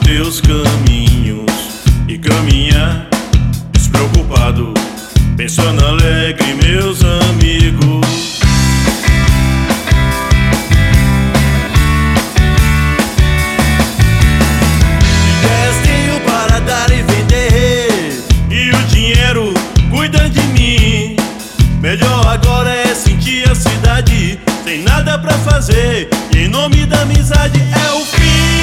teus caminhos e caminhar despreocupado, pensando alegre, meus amigos. Ideias tenho para dar e vender, e o dinheiro cuida de mim. Melhor agora é sentir a cidade sem nada pra fazer, e em nome da amizade é o fim.